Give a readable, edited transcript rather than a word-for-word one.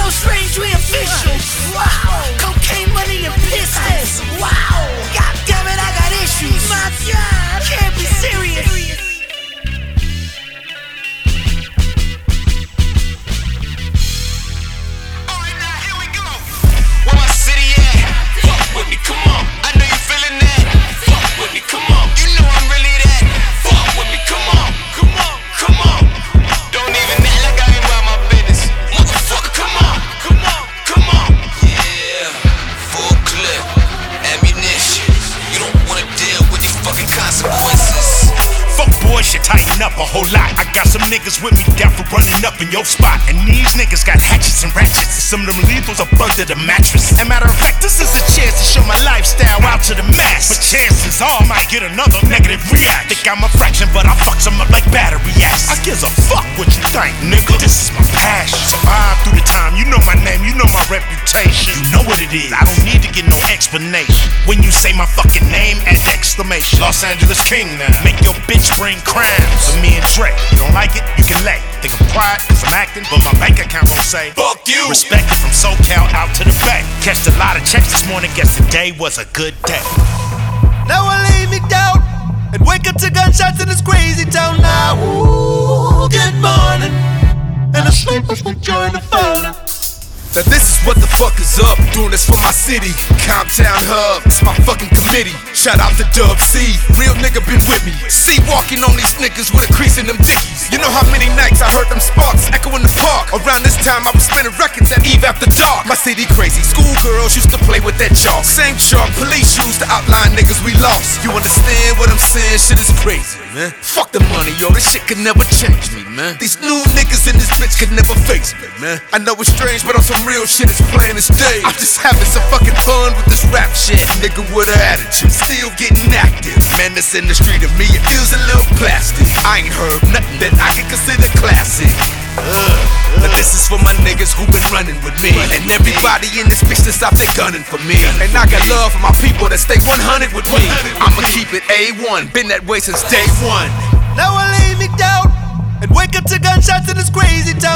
strange, we official. Wow. Cocaine, money, and pistols. Wow. God damn it, I got issues. My God, can't be serious. Alright, now here we go. Where my city at? Fuck with me, come on. I know you feeling that. Fuck with me, come on. You know I'm really that. Fuck with me, come on. Come on, come on. Don't even act like I ain't about my business. Motherfucker, come on. Come on, come on. Yeah, full clip, ammunition. You don't wanna deal with these fucking consequences. Fuck boys should tighten up a whole lot. I got some niggas with me down for running up in your spot. And these niggas got hatchets and ratchets. Some of them lethals are under the mattress. And matter of fact, this is a chance to show my lifestyle out to the mass. But chances are I might get another negative react. Think I'm a fraction, but I fuck some up like battery acts. I gives a fuck what you think, nigga. This is my passion. Survive through the time. You know my name, you know my reputation. You know what it is. I don't need to get no explanation. When you say my fucking name, add exclamation. Los Angeles King now. Make your bitch bring crimes for me and Dre. You don't like it, you can lay. Think I'm quiet cause I'm acting, but my bank account gon' say fuck you. Respect it from SoCal out to the Bay. Cashed a lot of checks this morning, guess today was a good day. Now I lay me down and wake up to gunshots in this crazy town now. Ooh, good morning. And I sleep as we join the phone. Now this is what the fuck is up. Doing this for my city, Comptown Hub. It's my fucking committee. Shout out to Dub C, real nigga been with me. See walking on these niggas with a crease in them dickies. You know how many nights I heard them sparks echo in the park. Around this time I was spinning records at Eve After Dark. My city crazy, schoolgirls used to play with that chalk. Same chalk police used to outline niggas we lost. You understand what I'm saying? Shit is crazy, man. Fuck the money, yo, this shit can never change me, man. These new niggas in this bitch could never face me, man. I know it's strange, but on some real shit, it's plain as day. I'm just having some fucking fun with this rap shit. Nigga with an attitude, still getting active. Man, that's in the street of me, it feels a little plastic. I ain't heard nothing that I can consider classic. But this is for my niggas who been running with me. And everybody in this bitch that's out there gunning for me. And I got love for my people that stay 100 with me. I'ma keep it A1, been that way since day one. Now I lay me down and wake up to gunshots in this crazy town.